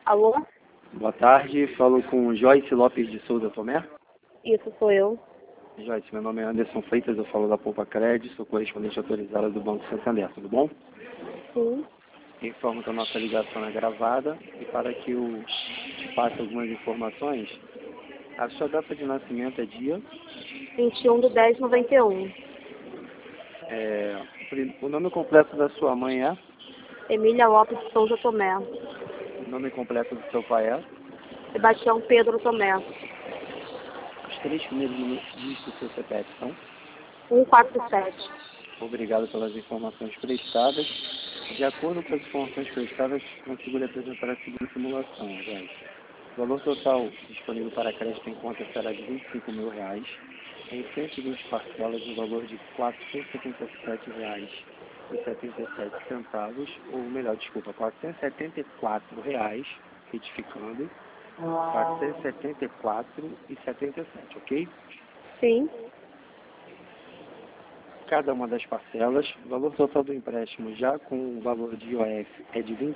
Alô? Boa tarde, falo com Joyce Lopes de Souza Tomé. Isso sou eu. Joyce, meu nome é Anderson Freitas, eu falo da Poupa Crédito, sou correspondente autorizado do Banco Santander, tudo bom? Sim. Informo que a nossa ligação é gravada e para que eu te passe algumas informações, a sua data de nascimento é dia, 21/10/91. o nome completo da sua mãe é, Emília Lopes de Souza Tomé. o nome completo do seu pai é, Sebastião Pedro Tomé. os 3 primeiros dígitos do seu CPF são. 147. Obrigado pelas informações prestadas. De acordo com as informações prestadas, consigo lhe apresentar a seguinte simulação, gente. O valor total disponível para crédito em conta será de R$ 25.000, em 120 parcelas, no valor de R$ 477,77, ou melhor, desculpa, R$ 474, retificando, R$ 474,77, ok? Sim. Cada uma das parcelas, o valor total do empréstimo já com o valor de IOF é de R$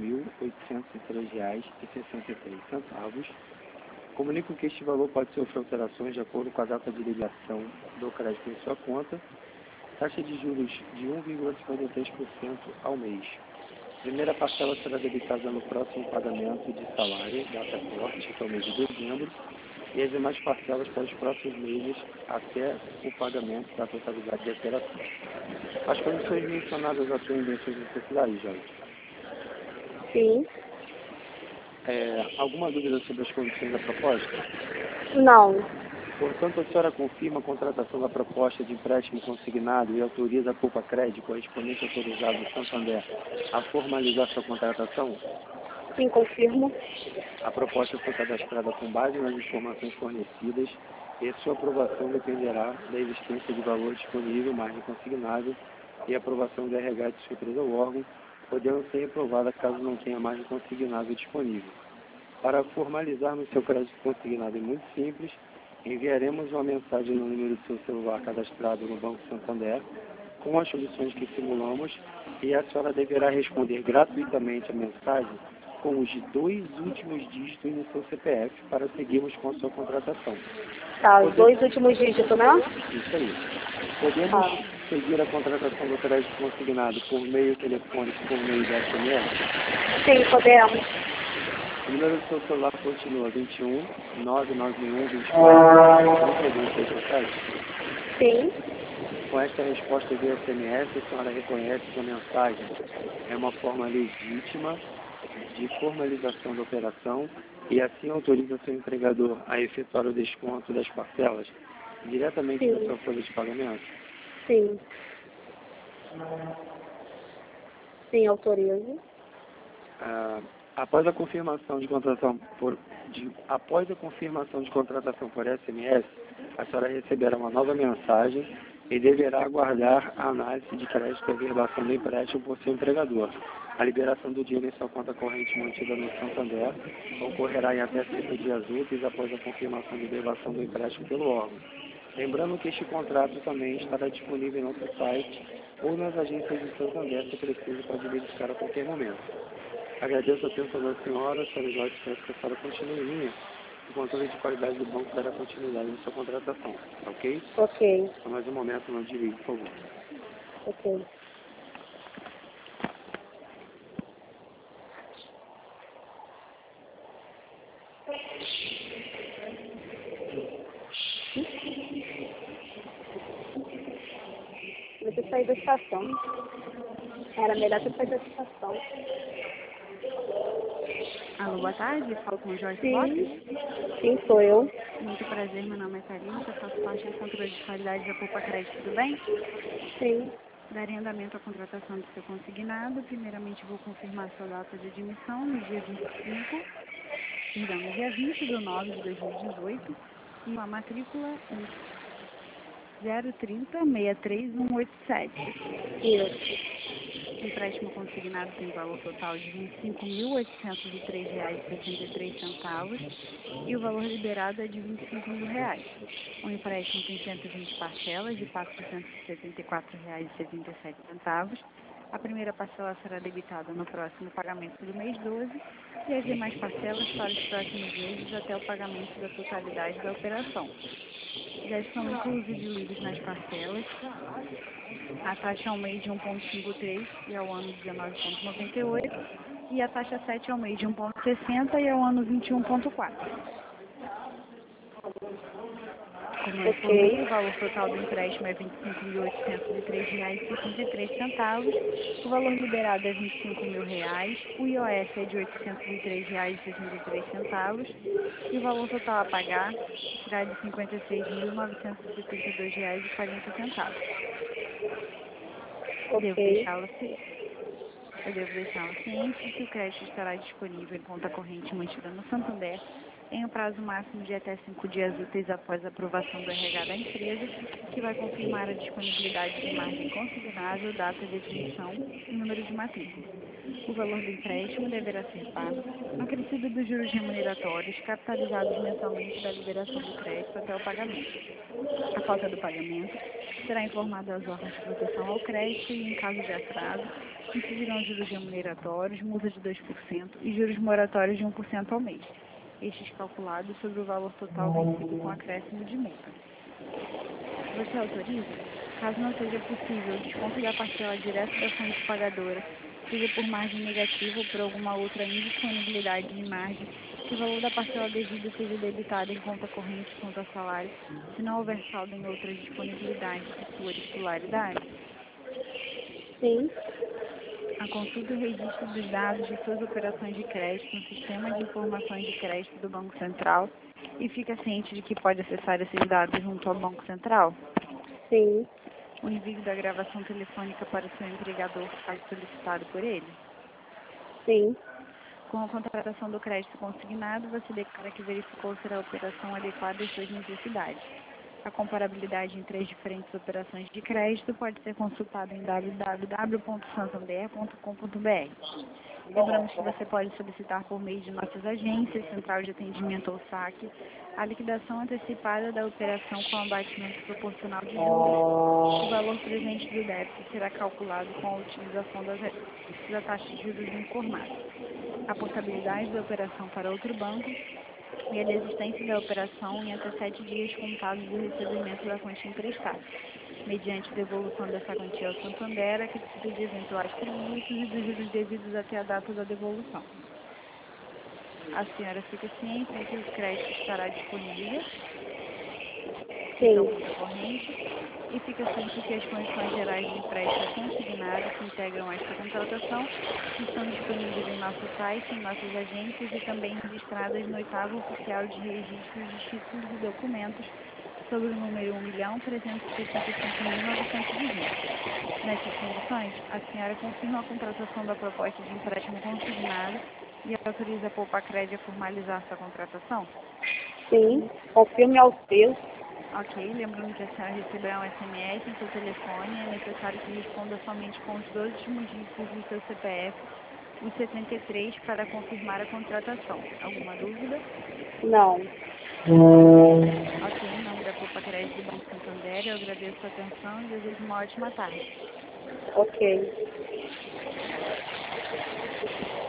25.803,63. Comunico que este valor pode sofrer alterações de acordo com a data de ligação do crédito em sua conta. Taxa de juros de 1,53% ao mês. Primeira parcela será debitada no próximo pagamento de salário, data corte, que é o mês de dezembro, e as demais parcelas para os próximos meses até o pagamento da totalidade da operação. As condições mencionadas atendem às suas necessidades, Jorge? Sim. Alguma dúvida sobre as condições da proposta? Não. Portanto, a senhora confirma a contratação da proposta de empréstimo consignado e autoriza a Poupa Crédito, correspondente autorizado do Santander, a formalizar sua contratação? Sim, confirmo. A proposta foi cadastrada com base nas informações fornecidas e a sua aprovação dependerá da existência de valor disponível, margem consignado e aprovação do RH de sua empresa ou órgão, podendo ser aprovada caso não tenha margem consignável disponível. Para formalizarmos seu crédito consignado é muito simples, enviaremos uma mensagem no número do seu celular cadastrado no Banco Santander com as soluções que simulamos e a senhora deverá responder gratuitamente a mensagem com os 2 últimos dígitos do seu CPF para seguirmos com a sua contratação. Tá, os 2 últimos dígitos, né? Isso aí. Podemos seguir a contratação do crédito consignado por meio telefônico, por meio de SMS? Sim, podemos. O número do seu celular continua 21 991 24 3267. Sim. Com esta resposta via SMS, a senhora reconhece que a mensagem é uma forma legítima de formalização da operação e assim autoriza seu empregador a efetuar o desconto das parcelas diretamente da sua folha de pagamento? Sim. Sim, autorizo. Após a confirmação de contratação por SMS, a senhora receberá uma nova mensagem e deverá aguardar a análise de crédito e averbação do empréstimo por seu empregador. A liberação do dinheiro em sua conta corrente mantida no Santander ocorrerá em até 5 dias úteis após a confirmação de averbação do empréstimo pelo órgão. Lembrando que este contrato também estará disponível em nosso site ou nas agências de Santander, se preciso, pode verificar a qualquer momento. Agradeço a atenção da senhora Joyce, peço que a senhora continue em linha. O controle de qualidade do banco dará continuidade na sua contratação, ok? Ok. Só mais um momento, não desligue, por favor. Ok. Você saiu da estação. Era melhor ter saído da estação. Alô, boa tarde, falo com o Jorge Sim. Lopes. Sim, sou eu. Muito prazer, meu nome é Thalita, eu faço parte do controle de qualidade da Poupa Crédito, tudo bem? Sim. Darei andamento à contratação do seu consignado. Primeiramente, vou confirmar sua data de admissão no dia 20/9/2018 e a matrícula 030-63187. Isso. O empréstimo consignado tem valor total de R$ 25.803,63 e o valor liberado é de R$ 25.000. O empréstimo tem 120 parcelas de R$ 474,77 A primeira parcela será debitada no próximo pagamento do mês 12 e as demais parcelas para os próximos meses até o pagamento da totalidade da operação. Já estão inclusos e diluídos nas parcelas a taxa ao mês de 1,53 e ao ano 19,98 e a taxa 7 ao mês de 1,60 e ao ano 21,4. Como eu informei, o valor total do empréstimo é R$ 25.803,63, o valor liberado é R$ 25.000, o IOF é de R$ 803,63 e o valor total a pagar será de R$ 56.972,40. Eu devo deixá-lo ciente de que o crédito estará disponível em conta corrente mantida no Santander em um prazo máximo de até 5 dias úteis após a aprovação do RH da empresa, que vai confirmar a disponibilidade de margem consignável, data de admissão e número de matrícula. O valor do empréstimo deverá ser pago acrescido dos juros remuneratórios capitalizados mensalmente da liberação do crédito até o pagamento. A falta do pagamento será informada às órgãos de proteção ao crédito e, em caso de atraso, incidirão juros remuneratórios, multa de 2% e juros moratórios de 1% ao mês, estes calculados sobre o valor total vencido com acréscimo de multa. Você autoriza? Caso não seja possível o desconto da parcela direta da fonte pagadora, seja por margem negativa ou por alguma outra indisponibilidade de margem, que o valor da parcela devida seja debitado em conta corrente e conta salário, se não houver saldo em outras disponibilidades de sua titularidade? Sim. A consulta e registro dos dados de suas operações de crédito no Sistema de Informações de Crédito do Banco Central e fica ciente de que pode acessar esses dados junto ao Banco Central? Sim. O envio da gravação telefônica para o seu empregador, caso solicitado por ele? Sim. Com a contratação do crédito consignado, você declara que verificou ser a operação adequada às suas necessidades. A comparabilidade em 3 diferentes operações de crédito pode ser consultada em www.santander.com.br. Lembramos que você pode solicitar por meio de nossas agências, Central de Atendimento ou SAC, a liquidação antecipada da operação com abatimento proporcional de juros. O valor presente do débito será calculado com a utilização da taxa de juros informada. A portabilidade da operação para outro banco e a desistência da operação em até 7 dias contados do recebimento da quantia emprestada, mediante devolução dessa quantia ao Santander, acrescido de eventuais tributos e dos juros devidos até a data da devolução. A senhora fica ciente de que o crédito estará disponível Sim. corrente e fica ciente que as condições gerais de empréstimo consignado que integram esta contratação estão disponíveis em nosso site, em nossas agências e também registradas no 8º Oficial de Registros de Títulos e Documentos sobre o número 1.365.920. Nessas condições, a senhora confirma a contratação da proposta de empréstimo consignado e autoriza a Poupa-Crédito a formalizar sua contratação? Sim. Confirme ao seu. Ok, lembrando que a senhora receberá um SMS em seu telefone, é necessário que responda somente com os 2 últimos dígitos do seu CPF, os 73, para confirmar a contratação. Alguma dúvida? Não. Ok, em nome da Poupa-Crédito do Banco Santander, eu agradeço a atenção e desejo uma ótima tarde. Ok.